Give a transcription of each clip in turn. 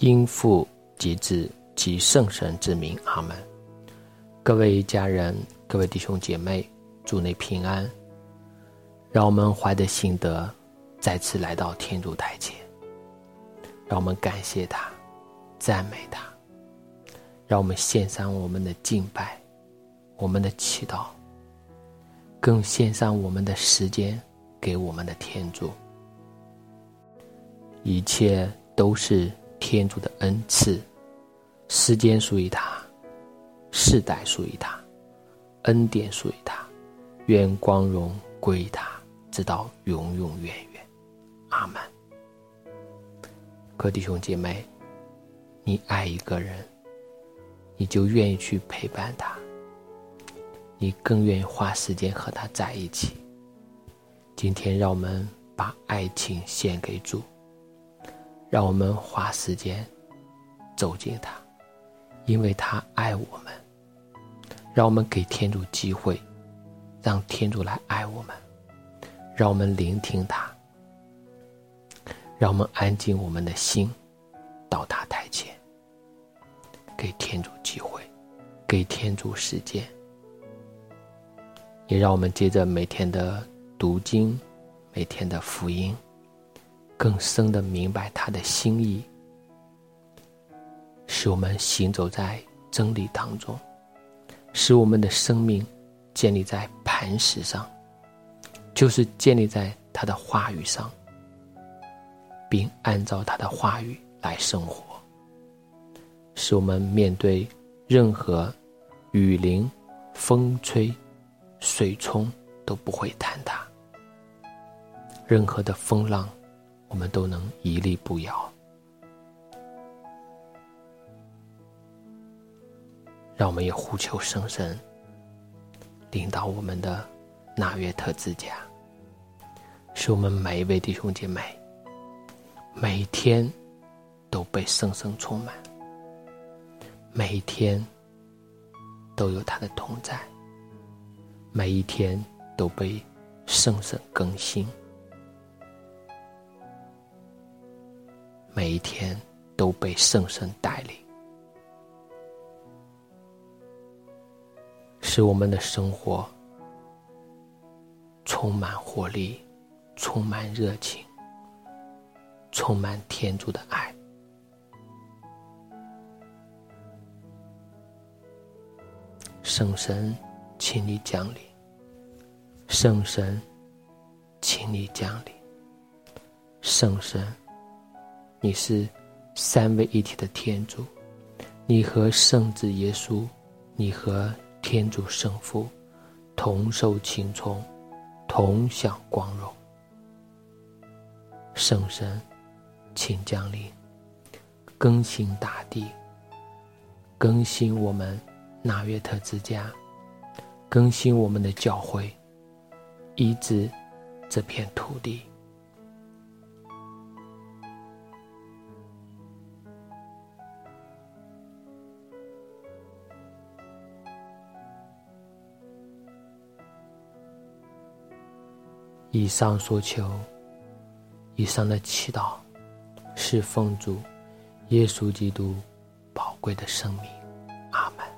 因父及子及圣神之名，阿们。各位家人，各位弟兄姐妹，祝你平安。让我们怀着信德再次来到天主台前，让我们感谢他，赞美他，让我们献上我们的敬拜，我们的祈祷，更献上我们的时间给我们的天主。一切都是天主的恩赐，时间属于他，世代属于他，恩典属于他，愿光荣归他，直到永永远远。阿们。各位弟兄姐妹，你爱一个人，你就愿意去陪伴他，你更愿意花时间和他在一起。今天让我们把爱情献给主，让我们花时间走进他，因为他爱我们。让我们给天主机会，让天主来爱我们，让我们聆听他，让我们安静我们的心到他台前，给天主机会，给天主时间。也让我们接着每天的读经，每天的福音，更深地明白他的心意，使我们行走在真理当中，使我们的生命建立在磐石上，就是建立在他的话语上，并按照他的话语来生活，使我们面对任何雨淋、风吹、水冲都不会坍塌，任何的风浪我们都能屹立不摇。让我们也呼求圣神领导我们的纳约特之家，使我们每一位弟兄姐妹每一天都被圣神充满，每一天都有他的同在，每一天都被圣神更新，每一天都被圣神带领，使我们的生活充满活力，充满热情，充满天主的爱。圣神，请你降临，圣神，请你降临，圣神，你是三位一体的天主，你和圣子耶稣，你和天主圣父同受青葱，同享光荣。圣神，请降临，更新大地，更新我们纳约特之家，更新我们的教会，医治这片土地。以上所求，以上的祈祷，是奉主耶稣基督宝贵的生命。阿们。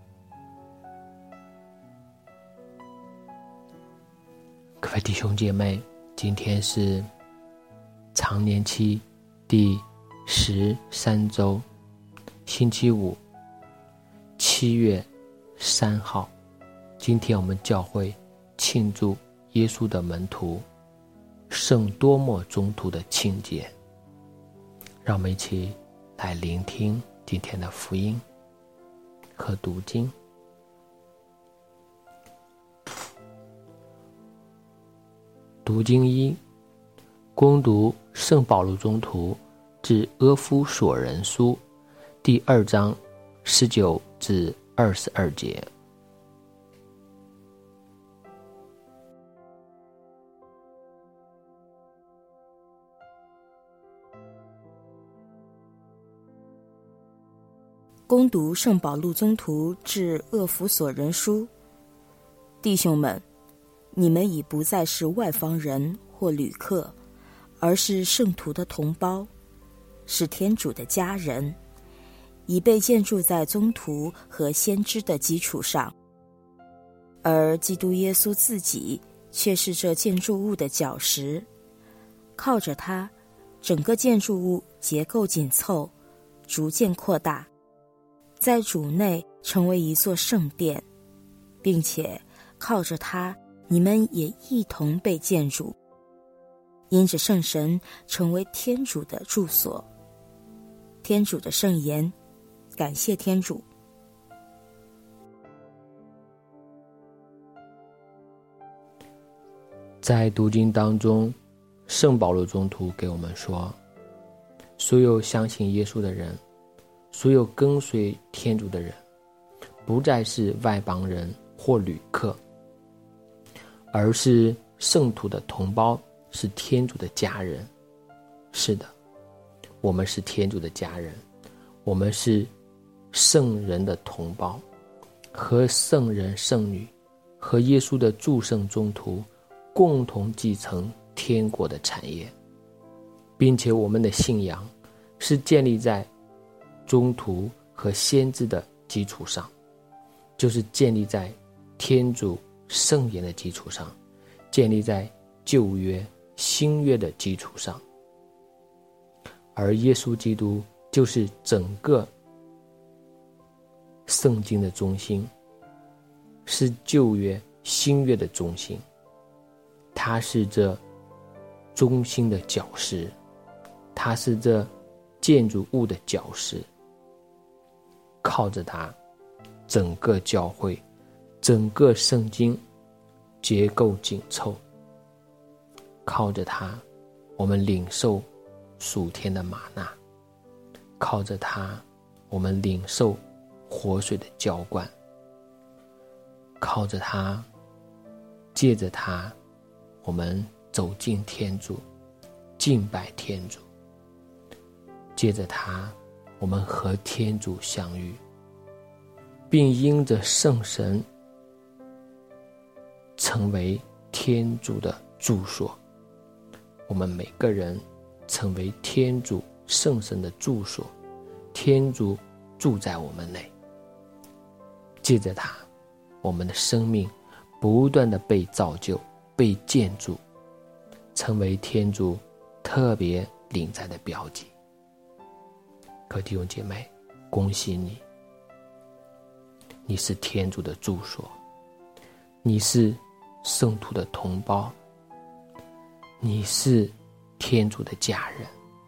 各位弟兄姐妹，今天是常年期第13周，星期五，7月3号。今天我们教会庆祝耶稣的门徒圣多默宗徒的庆节。让我们一起来聆听今天的福音和读经。读经一，恭读圣保禄宗徒致阿夫所人书第2章19至22节。 恭读圣保禄宗徒致厄弗所人书。弟兄们，你们已不再是外方人或旅客，而是圣徒的同胞， 是天主的家人，已被建筑在宗徒和先知的基础上，而基督耶稣自己却是这建筑物的脚石。靠着它，整个建筑物结构紧凑，逐渐扩大，在主内成为一座圣殿，并且靠着它，你们也一同被建筑，因着圣神成为天主的住所。天主的圣言，感谢天主。 在读经当中，圣保禄宗徒给我们说，所有相信耶稣的人，所有跟随天主的人，不再是外邦人或旅客，而是圣徒的同胞，是天主的家人。是的，我们是天主的家人，我们是圣人的同胞，和圣人圣女和耶稣的诸圣宗徒共同继承天国的产业，并且我们的信仰是建立在宗徒和先知的基础上，就是建立在天主圣言的基础上，建立在旧约新约的基础上。而耶稣基督就是整个圣经的中心，是旧约新约的中心，他是这中心的脚石，他是这建筑物的脚石。靠着他，整个教会，整个圣经结构紧凑。靠着他，我们领受属天的玛纳；靠着他，我们领受活水的浇灌；靠着他，借着他，我们走进天主，敬拜天主；借着他，我们和天主相遇，并因着圣神成为天主的住所。我们每个人成为天主圣神的住所，天主住在我们内。借着他，我们的生命不断的被造就，被建筑，成为天主特别临在的标记。各位弟兄姐妹，恭喜你，你是天主的住所，你是圣徒的同胞，你是天主的家人，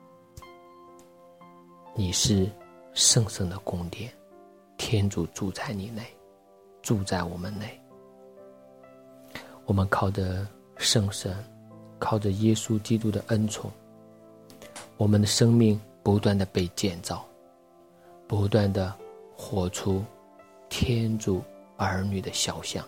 你是圣神的宫殿，天主住在你内，住在我们内。我们靠着圣神，靠着耶稣基督的恩宠，我们的生命不断的被建造，不断的活出天主儿女的肖像。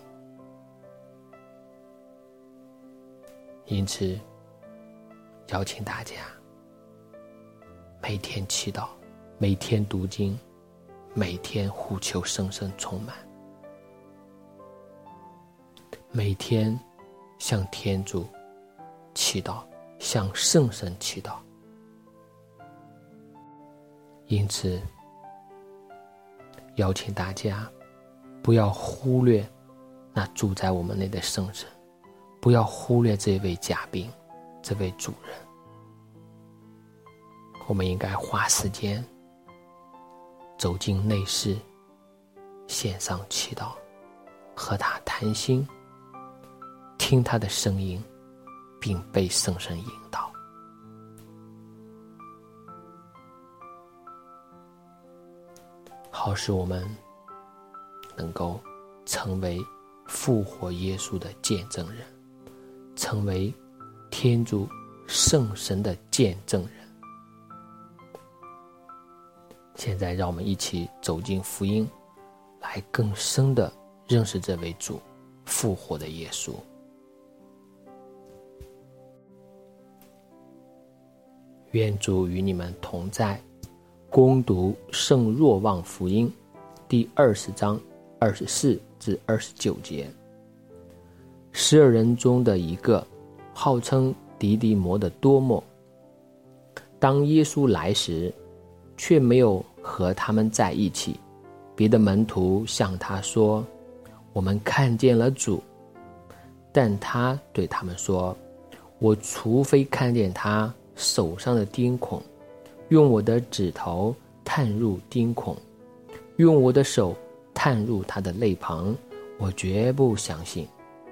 因此邀请大家每天祈祷，每天读经，每天呼求圣神充满，每天向天主祈祷，向圣神祈祷。因此邀请大家不要忽略那住在我们内的圣神，不要忽略这位嘉宾，这位主人。我们应该花时间走进内室，献上祈祷，和他谈心，听他的声音，并被圣神引导。好使我们能够成为复活耶稣的见证人，成为天主圣神的见证人。现在让我们一起走进福音，来更深地认识这位主，复活的耶稣。愿主与你们同在。恭读圣若望福音第20章24至29节。12人中的一个，号称迪迪摩的多默， 当耶稣来时，却没有和他们在一起。别的门徒向他说：“我们看见了主。”但他对他们说：“我除非看见他手上的钉孔，用我的指头探入钉孔，用我的手探入他的肋旁，我绝不相信。”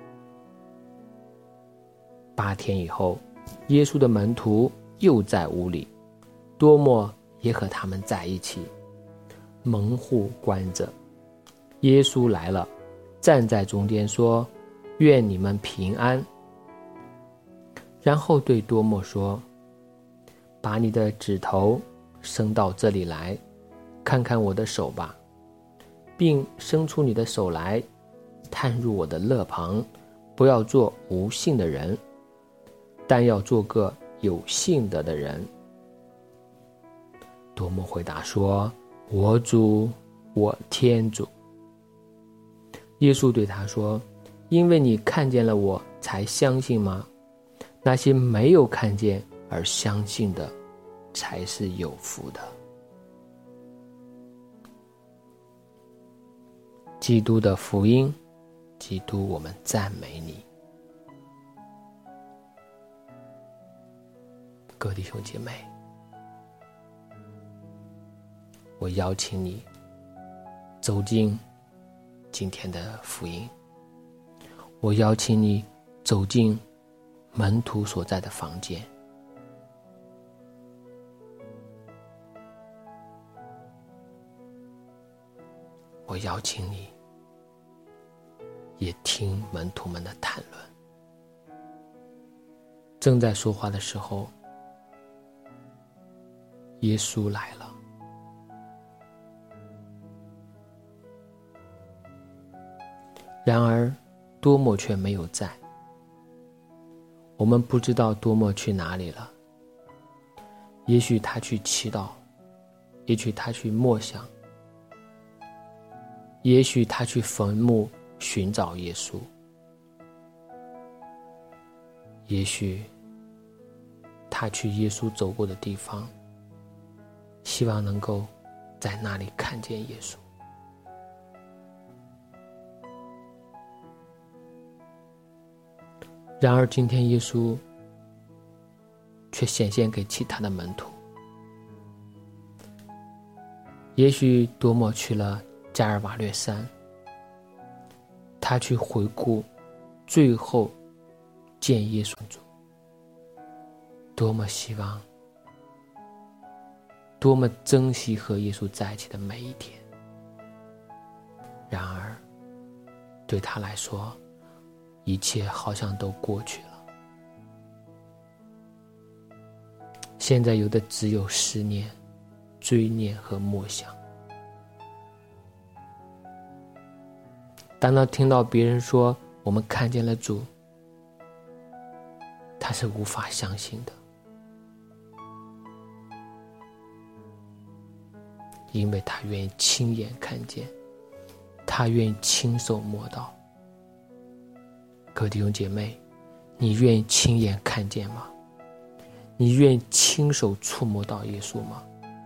8天以后，耶稣的门徒又在屋里，多默也和他们在一起，门户关着。耶稣来了，站在中间说：“愿你们平安。”然后对多默说：“把你的指头伸到这里来，看看我的手吧，并伸出你的手来，探入我的肋旁，不要做无信的人，但要做个有信德的人。”多默回答说：“我主，我天主。”耶稣对他说：“因为你看见了我才相信吗？那些没有看见而相信的，才是有福的。”基督的福音，基督，我们赞美你。各位弟兄姐妹，我邀请你走进今天的福音，我邀请你走进门徒所在的房间，我邀请你也听门徒们的谈论。正在说话的时候，耶稣来了。然而多默却没有在。我们不知道多默去哪里了，也许他去祈祷，也许他去默想，也许他去坟墓寻找耶稣，也许他去耶稣走过的地方，希望能够在那里看见耶稣。然而今天耶稣却显现给其他的门徒。也许多默去了加尔瓦略山，他去回顾最后见耶稣主，多么希望，多么珍惜和耶稣在一起的每一天。然而对他来说，一切好像都过去了，现在有的只有思念、追念和默想。当他听到别人说我们看见了主，他是无法相信的，因为他愿意亲眼看见，他愿意亲手摸到。各位弟兄姐妹，你愿意亲眼看见吗？你愿意亲手触摸到耶稣吗？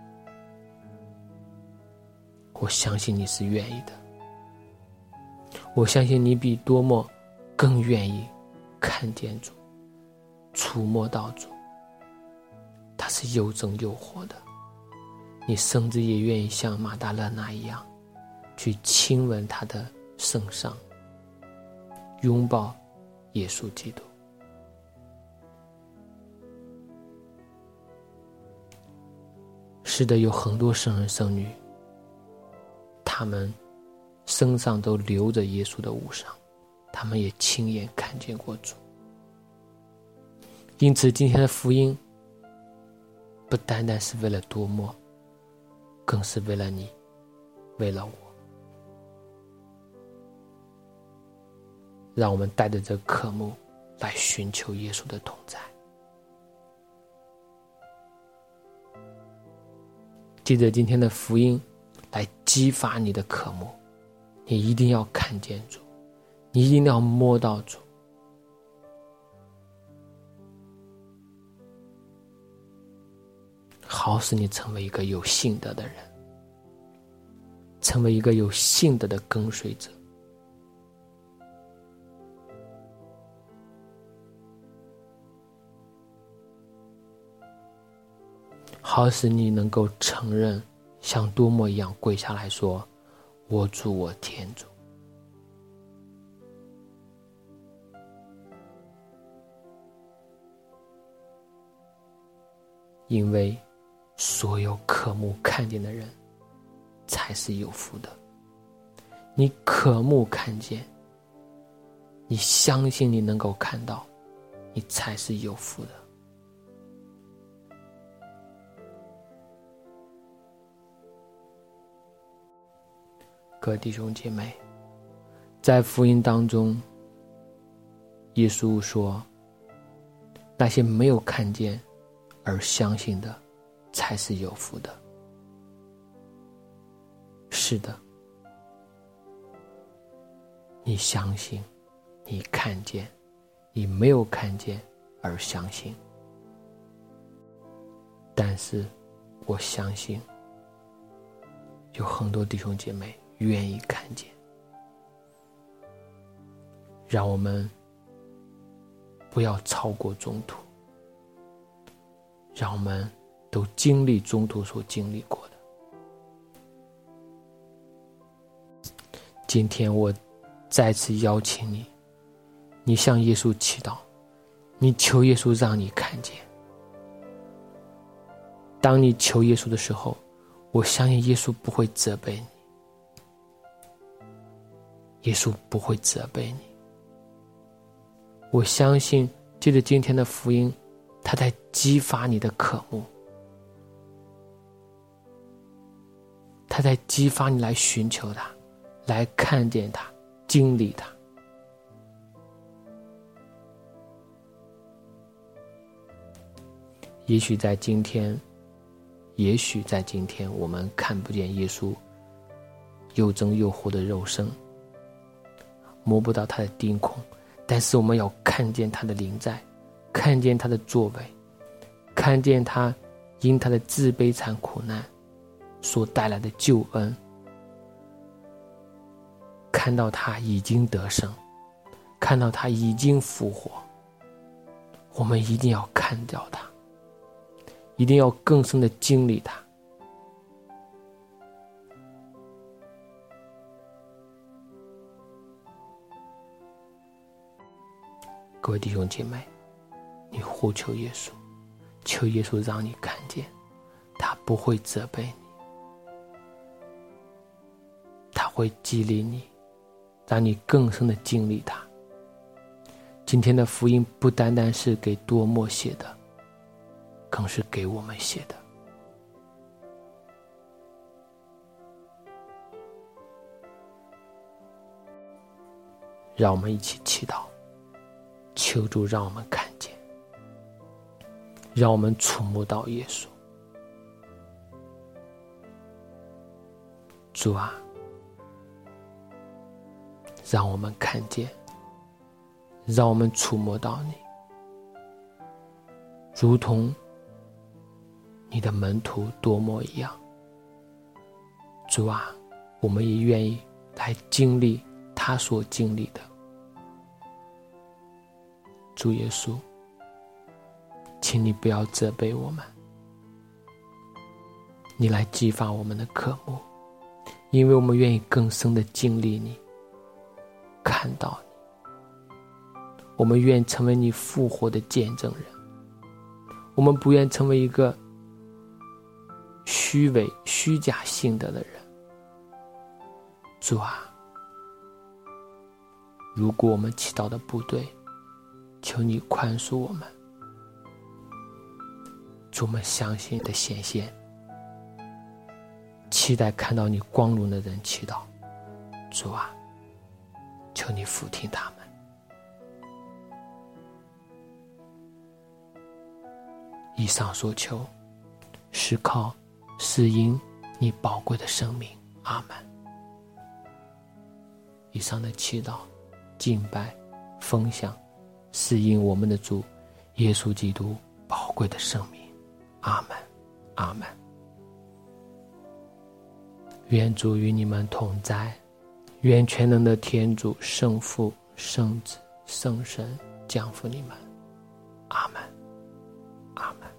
我相信你是愿意的，我相信你比多默更愿意看见主，触摸到主。他是又真又活的，你甚至也愿意像马大勒那一样，去亲吻他的圣上，拥抱耶稣基督。是的，有很多圣人圣女，他们身上都流着耶稣的污伤，他们也亲眼看见过主。因此今天的福音不单单是为了多默，更是为了你，为了我。让我们带着这渴慕来寻求耶稣的同在。记着今天的福音来激发你的渴慕，你一定要看见主，你一定要摸到主。 好使你成为一个有信德的人，成为一个有信德的跟随者。好使你能够承认，像多么一样跪下来说：我主，我天主。因为所有渴慕看见的人才是有福的。你渴慕看见，你相信你能够看到，你才是有福的。各位弟兄姐妹，在福音当中，耶稣说，那些没有看见而相信的才是有福的。是的，你相信，你看见，你没有看见而相信。但是我相信有很多弟兄姐妹愿意看见。让我们不要超过中途，让我们都经历中途所经历过的。今天我再次邀请你，你向耶稣祈祷，你求耶稣让你看见。当你求耶稣的时候，我相信耶稣不会责备你，耶稣不会责备你。我相信借着今天的福音，他在激发你的渴慕，他在激发你来寻求他，来看见他，经历他。也许在今天我们看不见耶稣又真又活的肉身，摸不到他的钉孔，但是我们要看见他的临在，看见他的作为，看见他因他的自悲惨苦难所带来的救恩，看到他已经得胜，看到他已经复活。我们一定要看到他，一定要更深的经历他。各位弟兄姐妹，你呼求耶稣，求耶稣让你看见，他不会责备你，他会激励你，让你更深的经历他。今天的福音不单单是给多默写的，更是给我们写的。让我们一起祈祷，求主让我们看见，让我们触摸到耶稣。主啊，让我们看见，让我们触摸到你，如同你的门徒多默一样。主啊，我们也愿意来经历他所经历的。主耶稣，请你不要责备我们，你来激发我们的渴慕，因为我们愿意更深的经历你，看到你。我们愿成为你复活的见证人，我们不愿成为一个虚伪虚假信德的人。主啊，如果我们祈祷的不对，求你宽恕我们。主，我们相信你的显现，期待看到你光荣的人祈祷。主啊，求你俯听他们。以上所求是因你宝贵的生命。阿们。以上的祈祷敬拜分享是因我们的主耶稣基督宝贵的生命。阿们。 阿们。愿主与你们同在，愿全能的天主圣父、圣子、圣神降福你们。阿们，阿们。